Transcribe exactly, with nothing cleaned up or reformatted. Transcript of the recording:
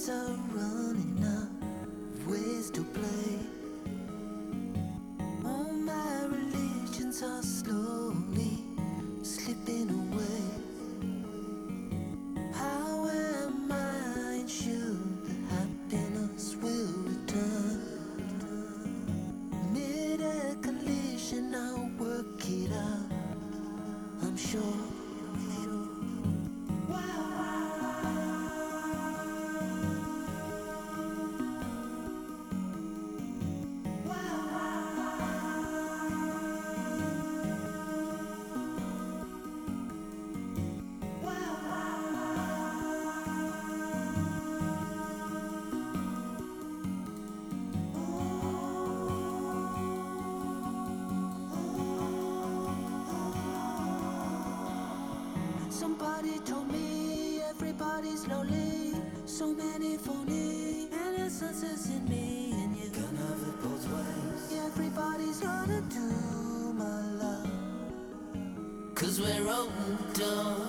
days are running out of ways to play. All my religions are slowly slipping away. How am I ensured that happiness will return? Mid a collision, I'll work it out, I'm sure. Somebody told me everybody's lonely, so many phony innocence in me and you can have it both ways. Everybody's gonna do my love, 'cause we're older.